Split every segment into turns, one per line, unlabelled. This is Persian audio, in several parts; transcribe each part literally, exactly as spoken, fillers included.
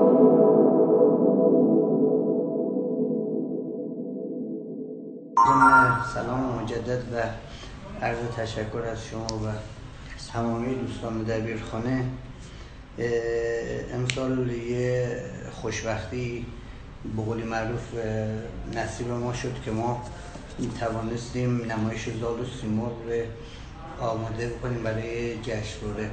سلام مجدد و عرض تشکر از شما و تمامی دوستان دبیرخانه. امسال یه خوشبختی به قول معروف نصیب ما شد که ما توانستیم نمایش زال و سیمرغ رو آماده بکنیم برای جشنواره.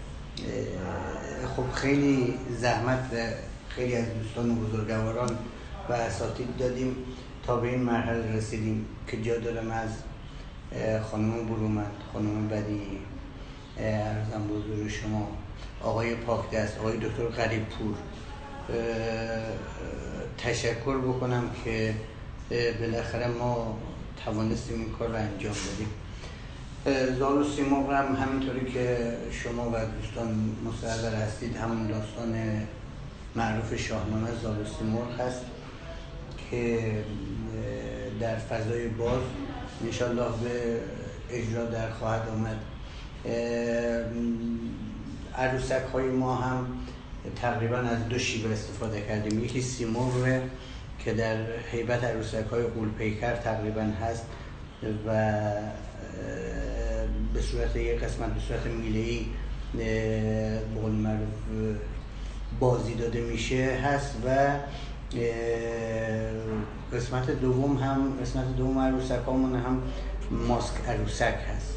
خب خیلی زحمت و خیلی از دوستان و بزرگواران و اساتید دادیم تا به این مرحله رسیدیم که جا دارم از خانم برومند، خانم بدیعی، عرضم به حضور شما، آقای پاکدست، آقای دکتر غریب پور تشکر بکنم که بالاخره ما توانستیم این کار رو انجام بدیم. زال و سیمرغ هم همینطوری که شما و دوستان مستحضر هستید همون داستان معروف شاهنامه زال و سیمرغ هست که در فضای باز انشالله به اجرا در خواهد آمد. عروسک های ما هم تقریبا از دو شیوه استفاده کردیم. یکی سیمرغ که در هیبت عروسک های غول‌پیکر تقریبا هست و به صورت یک قسمت به صورت میله‌ای به قول معروف بازی داده میشه هست و قسمت دوم هم قسمت دوم عروسک هامون هم ماسک عروسک هست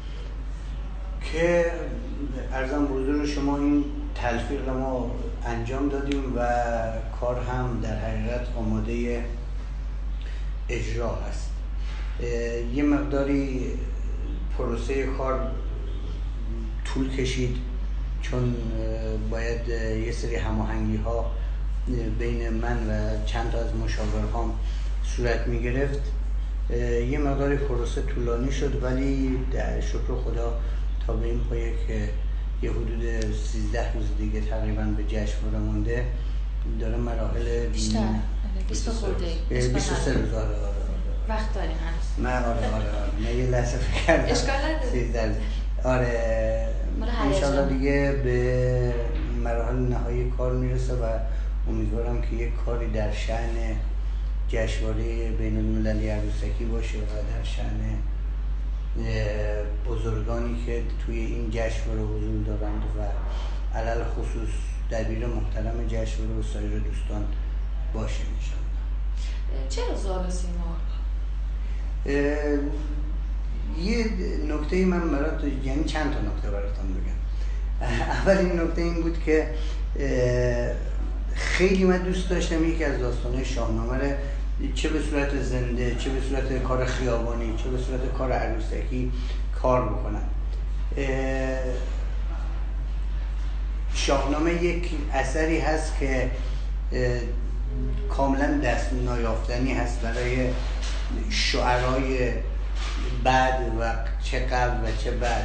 که عرضم به حضور شما این تلفیق ما انجام دادیم و کار هم در حقیقت آماده اجرا هست. یه مقداری پروسه کار طول کشید چون باید یه سری هماهنگی ها بین من و چند تا از مشاورهام صورت می گرفت. یه مقداری پروسه طولانی شد ولی در شکر خدا تا به این پایه که یه حدود سیزده روز دیگه تقریبا به جشنواره مونده داره مراحل
بیشتر بیست خورده
بیست و سه روز آره آره
وقت داریم هنوز.
نه آره آره آره نه یه لحظه فکر کردم
اشکال نداره
سیزده روز آره انشالله دیگه به مراحل نهایی کار میرسه و امیدوارم که یک کاری در شأن جشنواره بین المللی عروسکی باشه و در شأن بزرگانی که توی این جشنواره حضور دارند و علل خصوص دبیر محترم جشنواره و سایر دوستان باشه انشالله.
چرا زال و سیمرغ؟
یه نکته من برات یعنی چند تا نکته براتون بگم. اولین نکته این بود که خیلی من دوست داشتم یکی از داستان‌های شاهنامه رو چه به صورت زنده چه به صورت کار خیابانی چه به صورت کار عروسکی کار بکنم. شاهنامه یک اثری هست که کاملا دست نیافتنی هست برای شعرای بعد و چه قبل و چه بعد.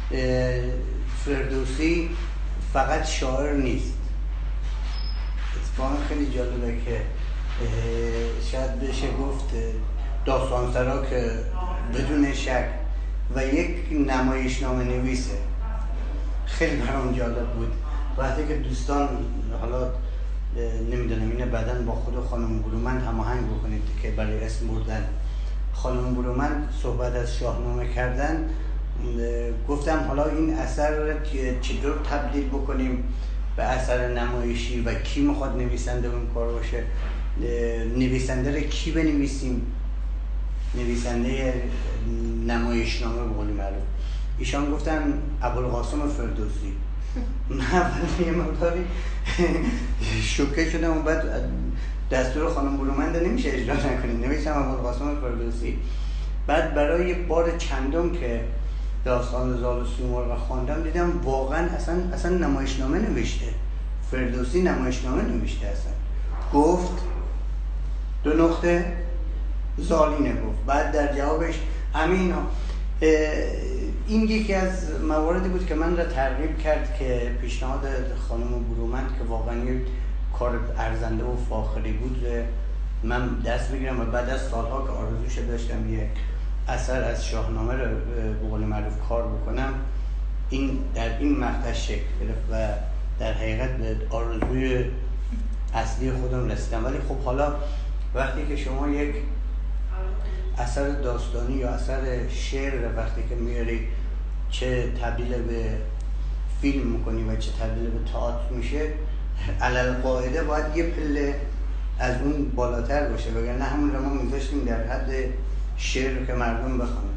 فردوسی فقط شاعر نیست. اتفاقا خیلی جالبه که شاید بشه گفت داستانسرا که بدون شک و یک نمایشنامه نویسه. خیلی برام جالب بود وقتی که دوستان حالا نمیدونم اینه بعداً با خود خانم برومند هماهنگ بکنید که برای اسم بردن خانم برومند صحبت از شاهنامه کردن، گفتم حالا این اثر رو چطور تبدیل بکنیم به اثر نمایشی و کی میخواد نویسنده اون کار باشه. نویسنده رو کی بنویسیم؟ نویسنده نمایشنامه به قول معروف. ایشان گفتن ابوالقاسم فردوسی. من اول یه مقداری شوکه شدم و بعد دستور خانم برومند نمیشه اجرا نکنیم، نوشتم ابوالقاسم فردوسی. بعد برای بار چندم که داستان زال و سیمرغ خواندم دیدم واقعا اصلا اصلا نمایشنامه نوشته. فردوسی نمایشنامه نوشته. اصلا گفت دو نقطه زالینه گفت، بعد در جوابش همین. این یکی از مواردی بود که من را ترغیب کرد که پیشنهاد خانم برومند که واقعا یک کار ارزنده و فاخری بود من دست بگیرم و بعد از سالها که آرزوش داشتم یک اثر از شاهنامه رو به قول معروف کار بکنم، این در این مقطع شکل گرفت و در حقیقت آرزوی اصلی خودم رسیدم. ولی خب حالا وقتی که شما یک اثر داستانی یا اثر شعر وقتی که میاری چه تبدیل به فیلم میکنی و چه تبدیل به تئاتر میشه، علل قاعده باید یه پله از اون بالاتر باشه، وگرنه همون رو ما میذاشتیم در حد شعر که مردم بخونن.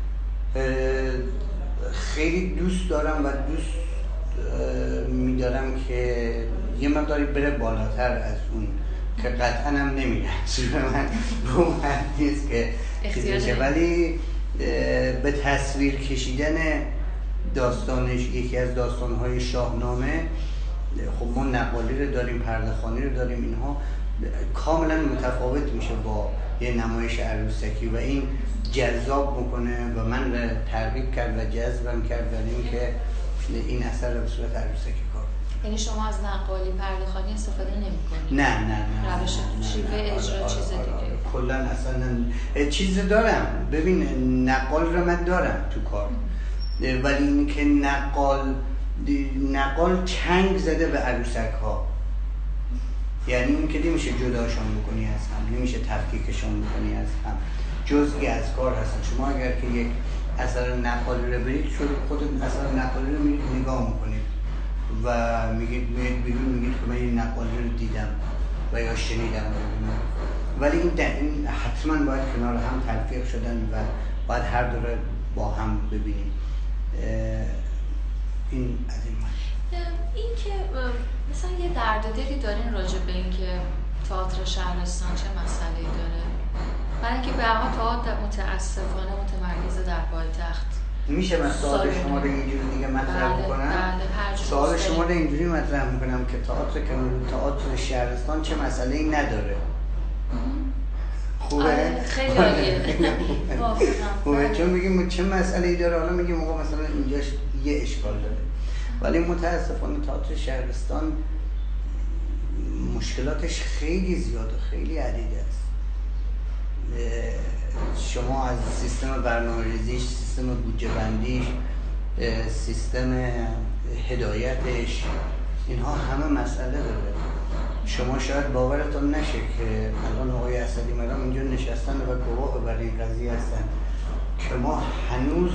خیلی دوست دارم و دوست میدارم که یه مقداری بره بالاتر از اون که قطعا هم نمیره من به اون حد نیست که چیزشه، ولی به تصویر کشیدن داستانش یکی از داستانهای شاهنامه، خب ما نقالی رو داریم، پرده‌خوانی رو داریم، اینها کاملا متفاوت میشه با یه نمایش عروسکی و این جذاب میکنه و من رو ترغیب کرد و جذبم کرد در این که این اثر رو به صورت عروسکی کار.
یعنی شما از نقالی پرده‌خوانی استفاده نمی‌کنید؟
نه نه نه
روش شیوه اجرا چیز دیگه
کلا اصلا چیز دارم. ببین نقال رو من دارم تو کار، ولی این که نقال نقال چنگ زده به عروسک ها، یعنی این که نمیشه جداشون بکنی از هم، نمیشه تفکیکشون بکنی از هم، جزئی از کار هستن. شما اگر که یک اثر نقالی رو برید، شروع خود اثر نقالی رو میرید نگاه میکنید و میگید میگید بیرون میگید که من این نقالی رو دیدم و یا شنیدم، ولی این این حتما باید کنار هم تلفیق شدن و باید هر دو رو با هم ببینیم. این از این من
این که مثلا یه درد دلی دارین راجع به این که تئاتر شهرستان چه مسئله‌ای داره؟ برای اینکه به هر حال تئاتر متاسفانه متمرکز در پایتخت.
میشه من سوال شما رو اینجوری دیگه مطرح
بله،
کنم؟
بله،
سوال شما رو اینجوری مطرح میکنم که تئاتر تئاتر شهرستان چه مسئله‌ای نداره؟ خوبه؟
خیلی عالیه.
خوبه، چون میگیم چه مسئله‌ای داره، حالا میگیم آقا مثلا اینجاش یه اشکال داره. ولی متاسفانه تئاتر شهرستان مشکلاتش خیلی زیاده، خیلی عدیده است. شما از سیستم برنامه‌ریزیش، سیستم بودجه بندیش، سیستم هدایتش، اینها همه مسئله داره. شما شاید باورتون نشه که الان آقای اسدی مرام اینجا نشستن و گواه بر این قضیه هستن که ما هنوز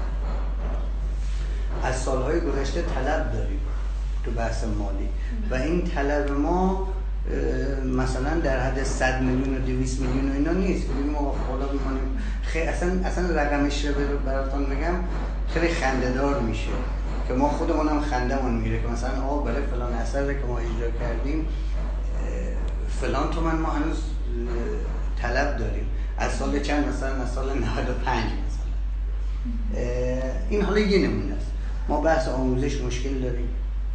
از سالهای گذشته طلب داریم تو بحث مالی و این طلب ما مثلا در حد صد میلیون و دویست میلیون و اینا نیست که بگیم آقا خدا میکنیم. خیلی اصلا اصلا رقمش رو براتون بگم خیلی خنده‌دار میشه که ما خودمون هم خندمون میگیره که مثلا آقا برای فلان اثر که ما اجرا کردیم فلان تومن ما هنوز طلب داریم از سال چند، مثلا از سال نود و پنج مثلا. این حالا یه نمونه است. ما بحث آموزش مشکل داریم،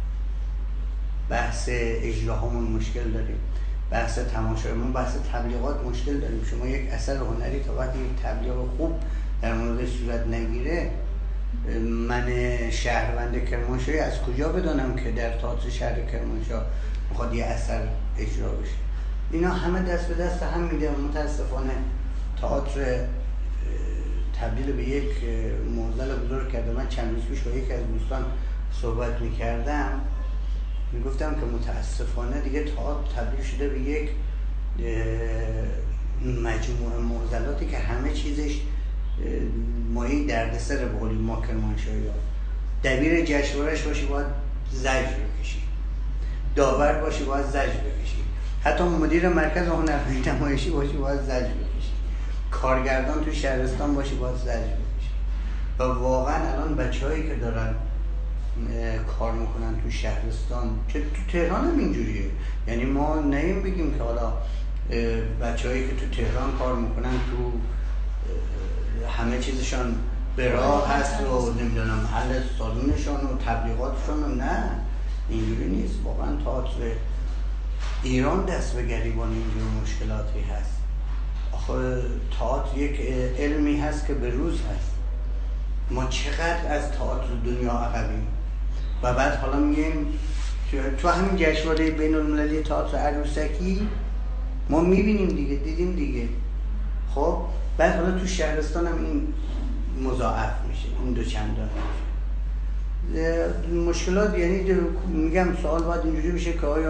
بحث اجراهامون مشکل داریم، بحث تماشایمون، بحث تبلیغات مشکل داریم. شما یک اثر هنری تا وقتی یک تبلیغ خوب در مورد صورت نگیره، من شهروند کرمانشاهی از کجا بدانم که در تئاتر شهر کرمانشاه میخواد یه اثر اجرا بشه؟ اینا همه دست به دست هم میده. متاسفانه تئاتر تبدیل به یک معضل بزرگ کرده. من چند روز پیش با یکی از دوستان صحبت میکردم، میگفتم که متاسفانه دیگه تئاتر تبدیل شده به یک مجموعه معضلاتی که همه چیزش مایه دردسر به قول ما کرمانشاهی‌ها. دبیر جشنواره‌اش باشی باید زجر بکشی، داور باشی باید زجر بکشی، حتی مدیر مرکز هنرهای نمایشی باشی باید زجر بکشی، کارگردان تو شهرستان باشی باید زجر بکشی. و واقعا الان بچه‌هایی که دارن کار میکنن تو شهرستان، که تو تهران هم اینجوریه، یعنی ما نیم بگیم که حالا بچه‌هایی که تو تهران کار میکنن تو همه چیزشان به راه هست و نمیدونم محل سالونشان و تبلیغاتشان و نه، اینجوری نیست. واقعا تئاتر ایران دست به گریبان اینجور مشکلاتی هست. آخه تئاتر یک علمی هست که به روز هست. ما چقدر از تئاتر دنیا عقبیم و بعد حالا میگیم تو همین جشنواره بین المللی تئاتر عروسکی ما میبینیم دیگه، دیدیم دیگه. خب بعد حالا تو شهرستان هم این مضاعف میشه، این دو چندان میشه. مشکلات یعنی میگم سوال باید اینجوری بشه که آیا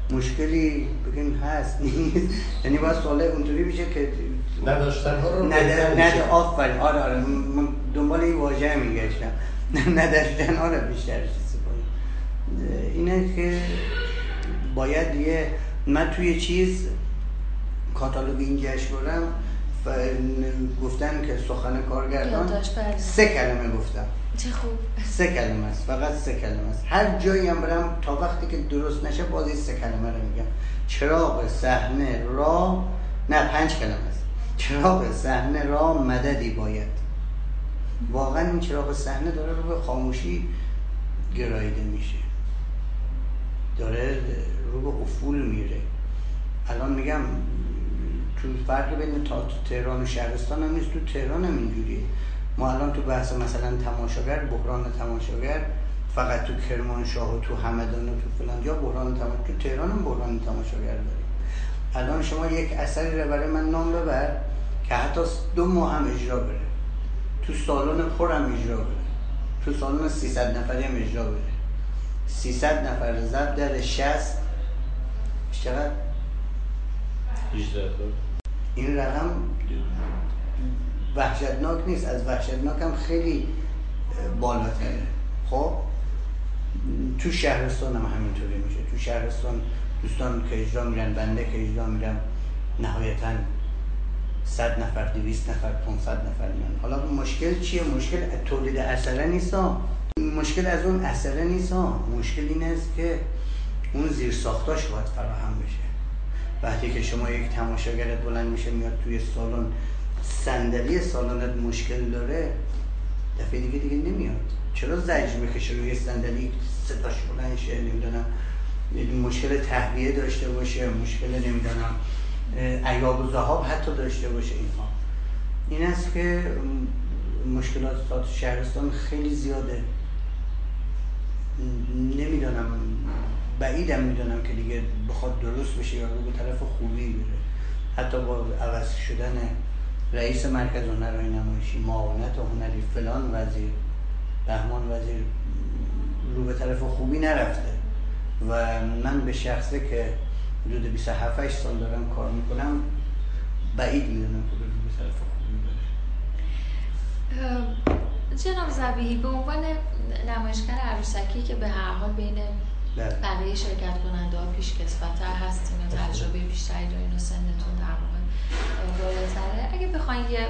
مشکلی بگیم هست نیست، یعنی باید سواله اونطوری بشه که
نداشتن ها رو
نده نده آفرین. آره آره من دنبال این واژه میگشتم. نداشتن ها رو بیشتر چیزی کنیم. اینه که باید یه من توی چیز کاتالوگ این جشنواره و گفتن که سخن کارگردان سه کلمه گفتم.
چه خوب.
سه کلمه است، فقط سه کلمه است. هر جایی هم برم تا وقتی که درست نشه باز این سه کلمه رو میگم. چراغ صحنه را نه پنج کلمه است. چراغ صحنه را مددی باید. واقعا این چراغ صحنه داره رو به خاموشی گراییده میشه، داره رو به افول میره. الان میگم تو فرق بین تا تو تهران و شهرستان هم نیست، تو تهران هم اینجوریه. ما الان تو بحث مثلا تماشاگر، بحران تماشاگر فقط تو کرمانشاه و تو همدان و تو فلان جا بحران تماشاگر، تو تهران هم بحران تماشاگر داریم. الان شما یک اثری رو برای من نام ببر که حتی دو ماه هم اجرا بره، تو سالن پر هم اجرا بره، تو سالن سیصد نفری هم اجرا بره، سیصد نفر ضرب در شصت چقدر؟
هجده.
این رقم وحشتناک نیست، از وحشتناک هم خیلی بالاتره. خب تو شهرستان هم همینطوری میشه. تو شهرستان دوستان که اجرا میرن، بنده که اجرا میرم، نهایتاً صد نفر، دویست نفر، پانصد نفر میان. حالا مشکل چیه؟ مشکل تولید اثره نیست، مشکل از اون اثره نیست، مشکل این است که اون زیر ساختاش باید فراهم بشه. وقتی که شما یک تماشاگرت بلند میشه میاد توی سالن، صندلی سالنت مشکل داره، دفعه دیگه دیگه نمیاد. چرا زجر بکشه روی صندلی، صداش بلند شه، نمیدونم مشکل تهویه داشته باشه، مشکل نمیدونم عیاب و ذهاب حتی داشته باشه. اینها این است که مشکلات شهرستان خیلی زیاده. نمیدونم، بعیدم میدونم که دیگه بخواد درست بشه یا رو به طرف خوبی بره. حتی با عوض شدن رئیس مرکز هنرهای نمایشی، معاونت هنری فلان وزیر، بهمان وزیر، رو به طرف خوبی نرفته و من به شخصه که حدود بیست و هفت سال دارم کار میکنم بعید میدونم که رو به طرف خوبی بره.
جناب ذبیحی، به عنوان نمایشگر عروسکی که به هر حال بین بقیه شرکت کننده ها پیش کسوتر هستین و تجربه بیشتری دارین و سنتون در واقع بالاتره، اگه بخواین یه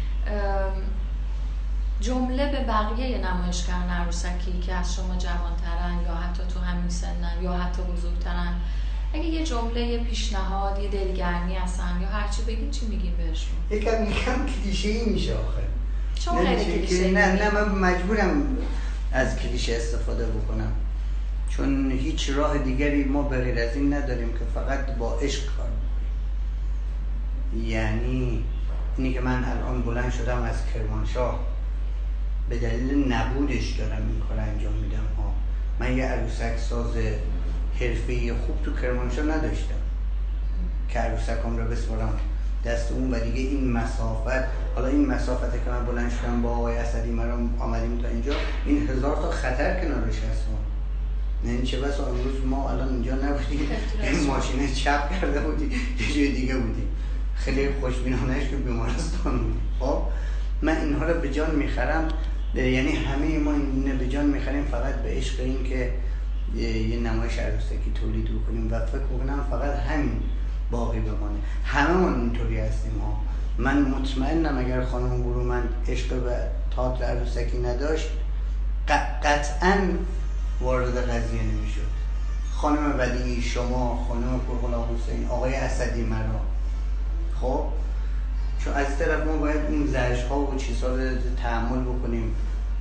جمله به بقیه نمایشگران عروسکی که از شما جوانترن یا حتی تو همین سنن یا حتی بزرگترن، اگه یه جمله، یه پیشنهاد، یه دلگرمی هستن یا هرچی بگین، چی میگین بهشون؟
یکم یکم کلیشه‌ای میشه آخه.
چون خیلی کلیشه‌ای.
نه نه من مجبورم از کلیشه استفاده بکنم، چون هیچ راه دیگری ما بغیر از این نداریم که فقط با عشق کار بکنیم. یعنی اینی که من الان بلند شدم از کرمانشاه به دلیل نبودش دارم این کار انجام میدم ها. من یه عروسک ساز حرفه‌ای خوب تو کرمانشاه نداشتم که عروسکام رو بسپارم دست اون و دیگه این مسافت، حالا این مسافت که من بلند شدم با آقای اسدی مرام آمدیم تا اینجا، این هزار تا خطر کنارش هست. نه چه بس امروز ما الان اینجا نبودیم، این ماشین چپ کرده بودیم یه جای دیگه بودیم، خیلی خوشبینانه‌اش که بیمارستان بودیم. خب من اینها رو به جان میخرم، یعنی همه ما اینو به جان میخریم فقط به عشق این که یه نمایش عروسکی تولید بکنیم و فکر میکنم فقط همین باقی بمانه. همه ما اینطوری هستیم ها. من مطمئنم اگر خانم برومند عشق به تئاتر عروسکی نداشت قطعاً وارد قضیه نمیشد. خانم بدیعی، شما، خانم پرغلام حسین، آقای اسدی مرا، خب چون از طرف ما باید این زجرها و چیزها رو تحمل بکنیم،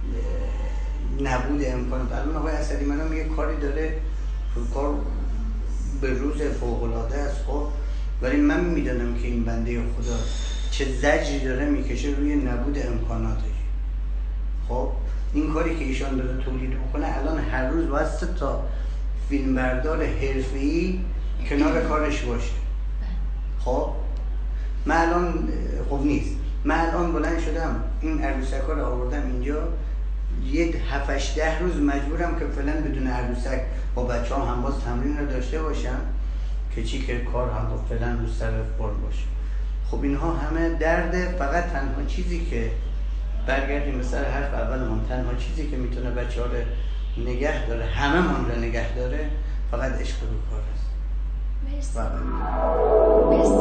نبود امکانات. الان آقای اسدی مرا میگه کاری داره، کار به روز فوق‌العاده است، خب ولی من میدونم که این بنده خدا چه زجری داره میکشه روی نبود امکاناتش. خب این کاری که ایشان داره تولید بکنه، الان هر روز باید سه تا فیلمبردار حرفه‌ای کنار کارش باشه. خب من الان خوب نیست، من الان بلند شدم این عروسکا رو آوردم اینجا، یه هفتش ده روز مجبورم که فعلا بدون عروسک با بچه هم, هم باز تمرین رو داشته باشم که چی که کار هم با فعلا رو سر فرم باشه. خب اینها همه درده. فقط تنها چیزی که برگردیم به سر حرف اولمون، تنها چیزی که میتونه بچه ها رو نگه داره، همه من رو نگه داره، فقط عشق به کار است.
مرسی.
بله.
مرسی.